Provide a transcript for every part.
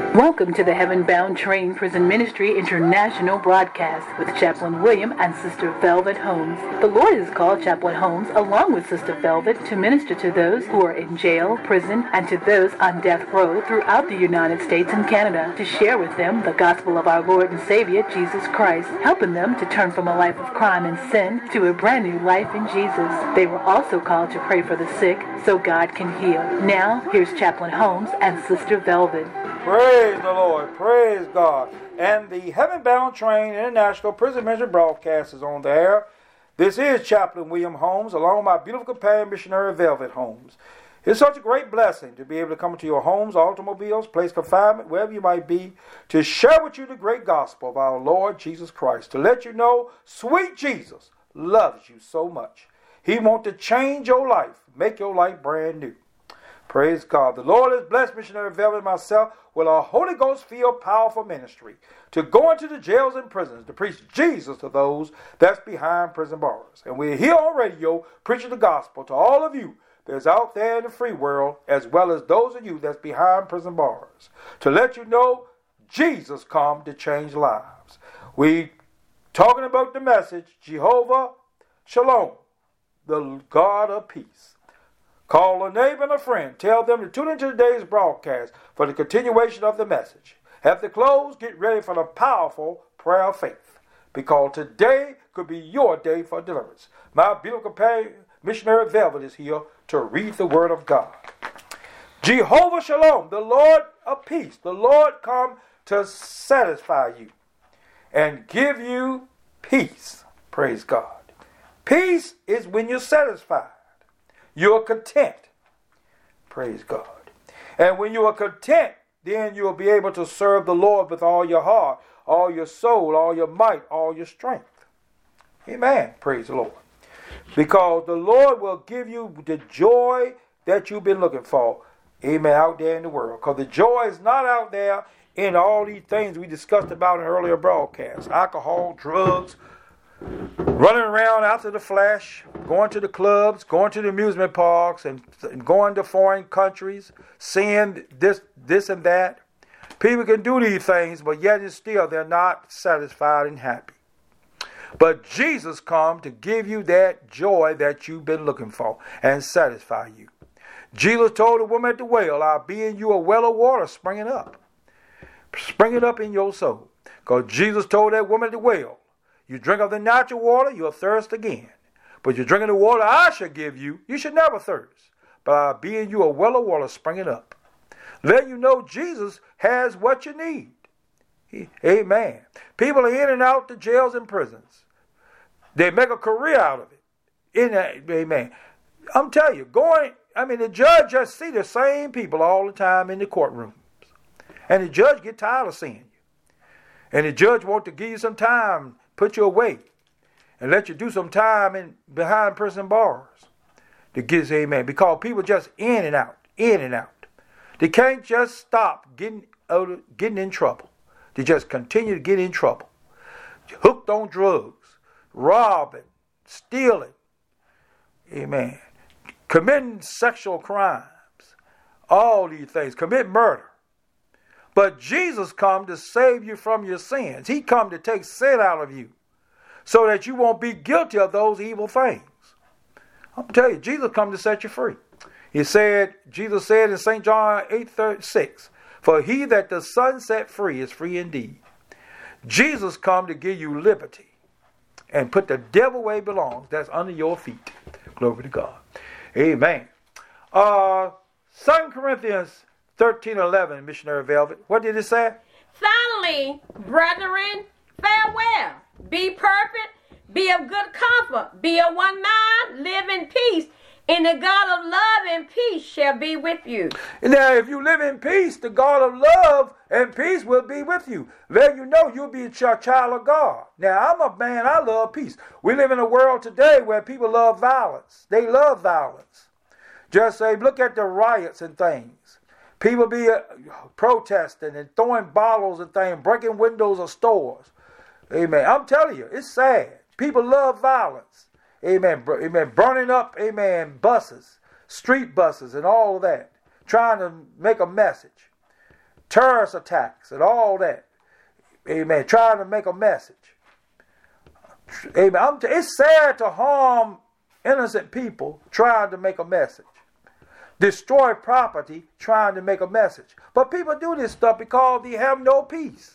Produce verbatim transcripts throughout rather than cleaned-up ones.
Welcome to the Heaven Bound Train Prison Ministry International broadcast with Chaplain William and Sister Velvet Holmes. The Lord has called Chaplain Holmes along with Sister Velvet to minister to those who are in jail, prison, and to those on death row throughout the United States and Canada to share with them the gospel of our Lord and Savior, Jesus Christ, helping them to turn from a life of crime and sin to a brand new life in Jesus. They were also called to pray for the sick so God can heal. Now, here's Chaplain Holmes and Sister Velvet. Praise the Lord. Praise God. And the Heaven Bound Train International Prison Ministry broadcast is on the air. This is Chaplain William Holmes, along with my beautiful companion, Missionary Velvet Holmes. It's such a great blessing to be able to come into your homes, automobiles, place confinement, wherever you might be, to share with you the great gospel of our Lord Jesus Christ, to let you know sweet Jesus loves you so much. He wants to change your life, make your life brand new. Praise God. The Lord has blessed Missionary Velvet and myself with a Holy Ghost-filled, powerful ministry to go into the jails and prisons to preach Jesus to those that's behind prison bars. And we're here on radio preaching the gospel to all of you that's out there in the free world, as well as those of you that's behind prison bars, to let you know Jesus come to change lives. We talking about the message, Jehovah Shalom, the God of peace. Call a neighbor and a friend. Tell them to tune into today's broadcast for the continuation of the message. At the close, get ready for the powerful prayer of faith, because today could be your day for deliverance. My beautiful companion, Missionary Velvet, is here to read the Word of God. Jehovah Shalom, the Lord of peace. The Lord come to satisfy you and give you peace. Praise God. Peace is when you're satisfied. You're content. Praise God. And when you are content, then you'll be able to serve the Lord with all your heart, all your soul, all your might, all your strength. Amen. Praise the Lord. Because the Lord will give you the joy that you've been looking for. Amen. Out there in the world. Because the joy is not out there in all these things we discussed about in earlier broadcasts. Alcohol, drugs, running around after the flesh, going to the clubs, going to the amusement parks, and, and going to foreign countries, seeing this, this and that. People can do these things, but yet and still they're not satisfied and happy. But Jesus come to give you that joy that you've been looking for and satisfy you. Jesus told the woman at the well, I'll be in you a well of water springing up. Springing up in your soul. Because Jesus told that woman at the well, you drink of the natural water, you'll thirst again. But you drink of the water I shall give you, you should never thirst. But I'll be in you a well of water springing up. Let you know Jesus has what you need. He, amen. People are in and out the jails and prisons. They make a career out of it. In that, amen. I'm telling you, going, I mean, the judge just see the same people all the time in the courtrooms. And the judge get tired of seeing you. And the judge want to give you some time, put you away, and let you do some time in behind prison bars to get, amen. Because people just in and out, in and out. They can't just stop getting out of, getting in trouble. They just continue to get in trouble. Hooked on drugs, robbing, stealing, amen. Committing sexual crimes, all these things, commit murder. But Jesus come to save you from your sins. He come to take sin out of you so that you won't be guilty of those evil things. I'm telling you, Jesus come to set you free. He said, Jesus said in Saint John eight thirty-six, for he that the Son set free is free indeed. Jesus come to give you liberty and put the devil where he belongs. That's under your feet. Glory to God. Amen. Uh, Second Corinthians thirteen eleven, Missionary Velvet. What did it say? Finally, brethren, farewell. Be perfect. Be of good comfort. Be of one mind. Live in peace. And the God of love and peace shall be with you. Now, if you live in peace, the God of love and peace will be with you. Let you know you'll be a child of God. Now, I'm a man, I love peace. We live in a world today where people love violence. They love violence. Just say, look at the riots and things. People be uh, protesting and throwing bottles and things, breaking windows of stores. Amen. I'm telling you, it's sad. People love violence. Amen. Amen. Burning up, amen, buses, street buses and all of that. Trying to make a message. terrorist attacks and all that. Amen. Trying to make a message. Amen. I'm t- it's sad to harm innocent people trying to make a message. Destroy property trying to make a message. But people do this stuff because they have no peace.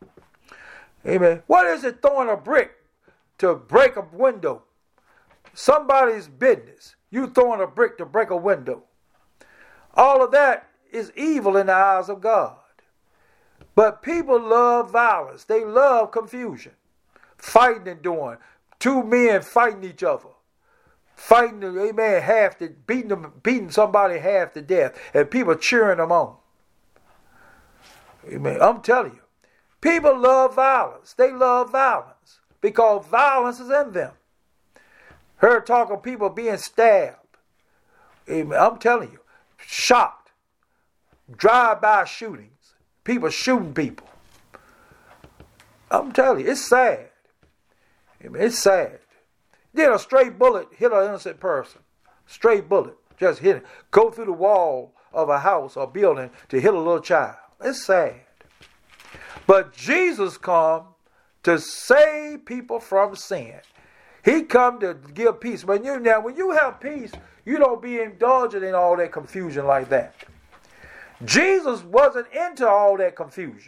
Amen. What is it throwing a brick to break a window? Somebody's business. You throwing a brick to break a window. All of that is evil in the eyes of God. But people love violence. They love confusion. Fighting and doing. Two men fighting each other. Fighting, amen, half to beating them, beating somebody half to death. And people cheering them on. Amen. I'm telling you. People love violence. They love violence. Because violence is in them. Heard talk of people being stabbed. Amen. I'm telling you. Shot. Drive-by shootings. People shooting people. I'm telling you, it's sad. Amen. It's sad. Then a stray bullet hit an innocent person. Stray bullet. Just hit it. Go through the wall of a house or building to hit a little child. It's sad. But Jesus come to save people from sin. He come to give peace. When you now, when you have peace, you don't be indulging in all that confusion like that. Jesus wasn't into all that confusion.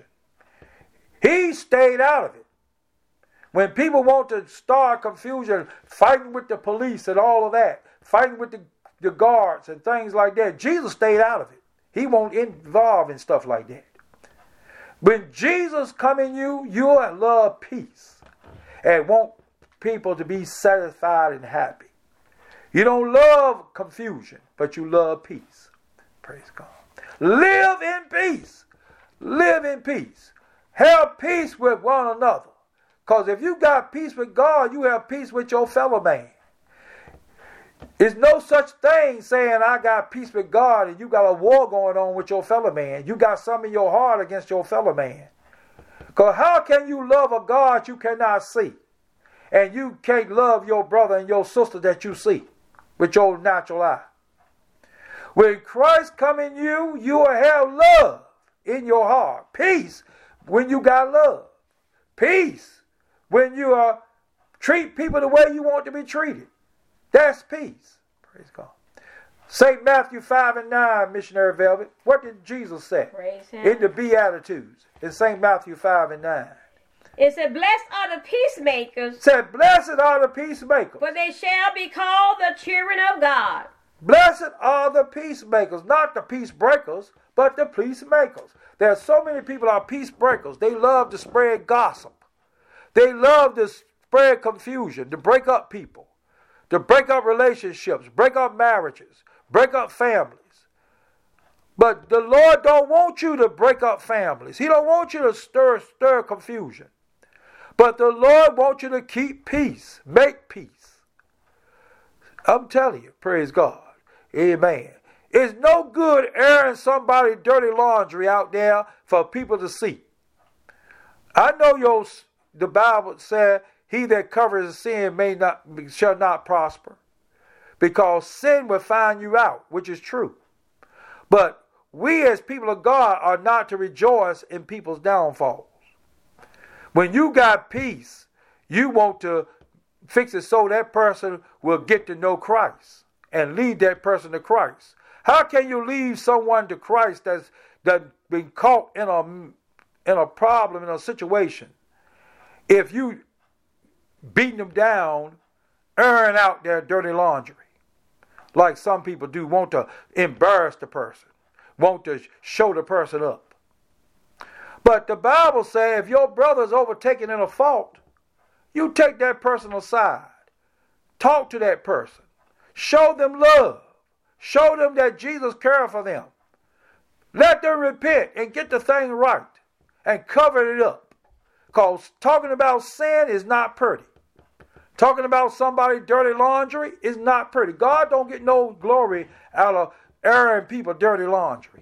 He stayed out of it. When people want to start confusion, fighting with the police and all of that, fighting with the, the guards and things like that, Jesus stayed out of it. He won't involve in stuff like that. When Jesus come in you, you'll love peace and want people to be satisfied and happy. You don't love confusion, but you love peace. Praise God. Live in peace. Live in peace. Have peace with one another. Because if you got peace with God, you have peace with your fellow man. There's no such thing saying I got peace with God and you got a war going on with your fellow man. You got something in your heart against your fellow man. Because how can you love a God you cannot see? And you can't love your brother and your sister that you see with your natural eye. When Christ come in you, you will have love in your heart. Peace when you got love. Peace when you uh, treat people the way you want to be treated. That's peace. Praise God. Saint Matthew five and nine, Missionary Velvet. What did Jesus say? Praise him. In the Beatitudes. In Saint Matthew five and nine. It said, blessed are the peacemakers. It said, blessed are the peacemakers. For they shall be called the children of God. Blessed are the peacemakers. Not the peace breakers, but the peacemakers. There are so many people are peace breakers. They love to spread gossip. They love to spread confusion, to break up people, to break up relationships, break up marriages, break up families. But the Lord don't want you to break up families. He don't want you to stir, stir confusion. But the Lord wants you to keep peace, make peace. I'm telling you, praise God. Amen. It's no good airing somebody's dirty laundry out there for people to see. I know your, the Bible said, he that covers sin may not shall not prosper. Because sin will find you out, which is true. But we as people of God are not to rejoice in people's downfalls. When you got peace, you want to fix it so that person will get to know Christ and lead that person to Christ. How can you lead someone to Christ that's, that's been caught in a, in a problem, in a situation, if you beating them down, airing out their dirty laundry? Like some people do, want to embarrass the person, want to show the person up. But the Bible says if your brother's overtaken in a fault, you take that person aside. Talk to that person. Show them love. Show them that Jesus cares for them. Let them repent and get the thing right and cover it up. Because talking about sin is not pretty. Talking about somebody's dirty laundry is not pretty. God don't get no glory out of airing people dirty laundry.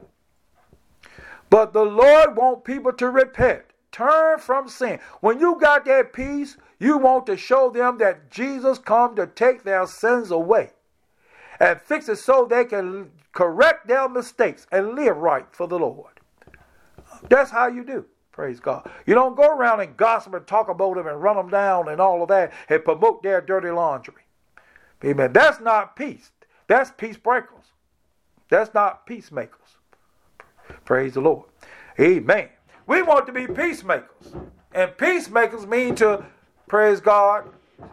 But the Lord wants people to repent. Turn from sin. When you got that peace, you want to show them that Jesus come to take their sins away and fix it so they can correct their mistakes and live right for the Lord. That's how you do. Praise God. You don't go around and gossip and talk about them and run them down and all of that and promote their dirty laundry. Amen. That's not peace. That's peace breakers. That's not peacemakers. Praise the Lord. Amen. We want to be peacemakers. And peacemakers mean to, praise God,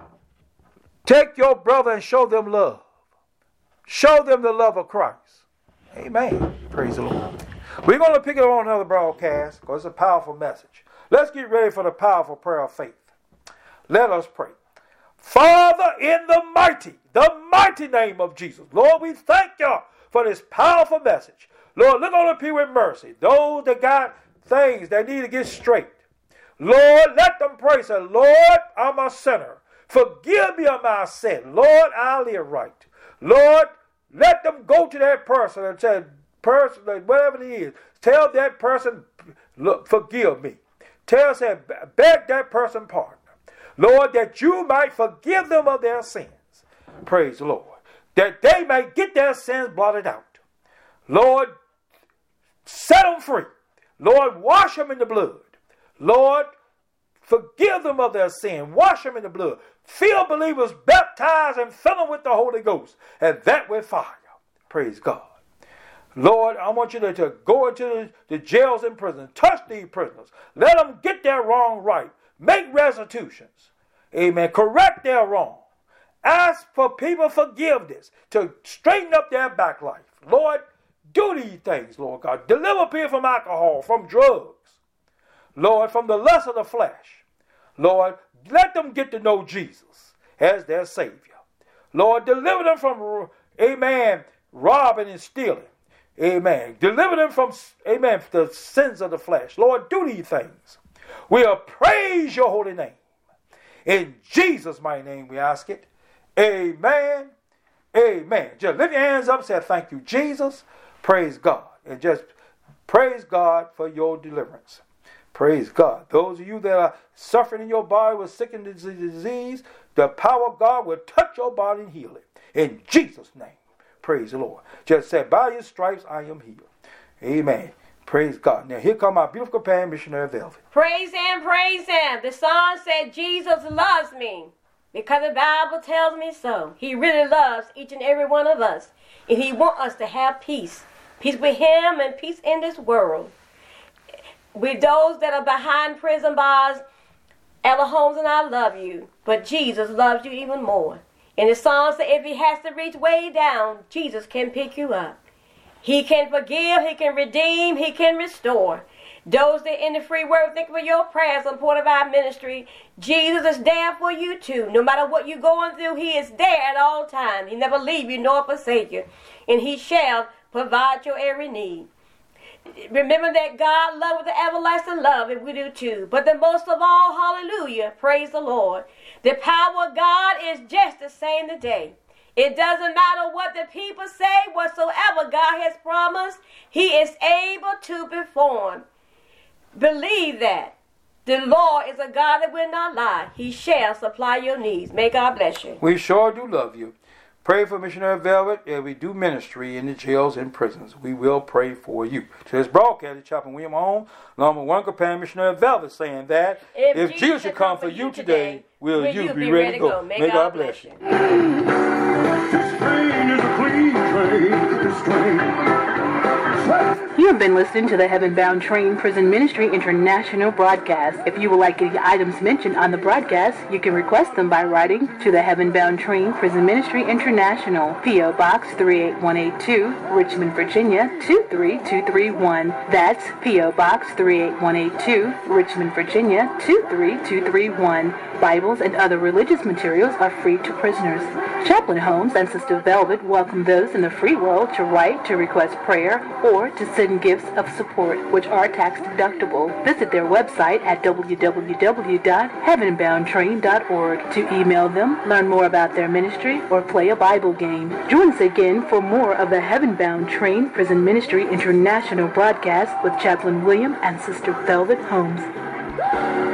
take your brother and show them love. Show them the love of Christ. Amen. Praise the Lord. We're going to pick it on another broadcast because it's a powerful message. Let's get ready for the powerful prayer of faith. Let us pray. Father, in the mighty, the mighty name of Jesus, Lord, we thank you for this powerful message. Lord, look on the people with mercy. Those that got things they need to get straight. Lord, let them pray. Say, Lord, I'm a sinner. Forgive me of my sin. Lord, I live right. Lord, let them go to that person and say, person, whatever it is, tell that person, look, forgive me. Tell, say, beg that person pardon. Lord, that you might forgive them of their sins. Praise the Lord. That they may get their sins blotted out. Lord, set them free. Lord, wash them in the blood. Lord, forgive them of their sin. Wash them in the blood. Fill believers baptized and fill them with the Holy Ghost. And that with fire. Praise God. Lord, I want you to, to go into the, the jails and prisons. Touch these prisoners. Let them get their wrong right. Make restitutions. Amen. Correct their wrong. Ask for people forgiveness to straighten up their back life. Lord, do these things, Lord God. Deliver people from alcohol, from drugs. Lord, from the lust of the flesh. Lord, let them get to know Jesus as their Savior. Lord, deliver them from, amen, robbing and stealing. Amen. Deliver them from, amen, the sins of the flesh. Lord, do these things. We'll praise your holy name. In Jesus' mighty name we ask it. Amen. Amen. Just lift your hands up and say, thank you, Jesus. Praise God. And just praise God for your deliverance. Praise God. Those of you that are suffering in your body with sickness and disease, the power of God will touch your body and heal it. In Jesus' name. Praise the Lord. Just say, by your stripes I am healed. Amen. Praise God. Now here come our beautiful companion, Missionary Velvet. Praise him, praise him. The song said, Jesus loves me because the Bible tells me so. He really loves each and every one of us. And he wants us to have peace. Peace with him and peace in this world. With those that are behind prison bars, Ella Holmes and I love you. But Jesus loves you even more. And the song said, if he has to reach way down, Jesus can pick you up. He can forgive, he can redeem, he can restore. Those that in the free word, think of your prayers on part of our ministry. Jesus is there for you too. No matter what you're going through, he is there at all times. He never leave you nor forsake you. And he shall provide your every need. Remember that God loves with the everlasting love, and we do too. But the most of all, hallelujah, praise the Lord. The power of God is just the same today. It doesn't matter what the people say, whatsoever God has promised, he is able to perform. Believe that. The Lord is a God that will not lie. He shall supply your needs. May God bless you. We sure do love you. Pray for Missionary Velvet as we do ministry in the jails and prisons. We will pray for you. To this broadcast, Chaplain William Holmes, along with one companion, Missionary Velvet, saying that if, if Jesus should come for you today, will, will you, you be ready to go? go? May, May God, God bless you. This train is a clean train. This train. You have been listening to the Heaven Bound Train Prison Ministry International broadcast. If you would like any items mentioned on the broadcast, you can request them by writing to the Heaven Bound Train Prison Ministry International, P O Box three eight one eight two, Richmond, Virginia two three two three one. That's P O Box three eight one eight two, Richmond, Virginia two three two three one. Bibles and other religious materials are free to prisoners. Chaplain Holmes and Sister Velvet welcome those in the free world to write to request prayer or to send gifts of support, which are tax deductible. Visit their website at w w w dot heaven bound train dot org to email them, learn more about their ministry, or play a Bible game. Join us again for more of the Heaven Bound Train Prison Ministry International broadcast with Chaplain William and Sister Velvet Holmes.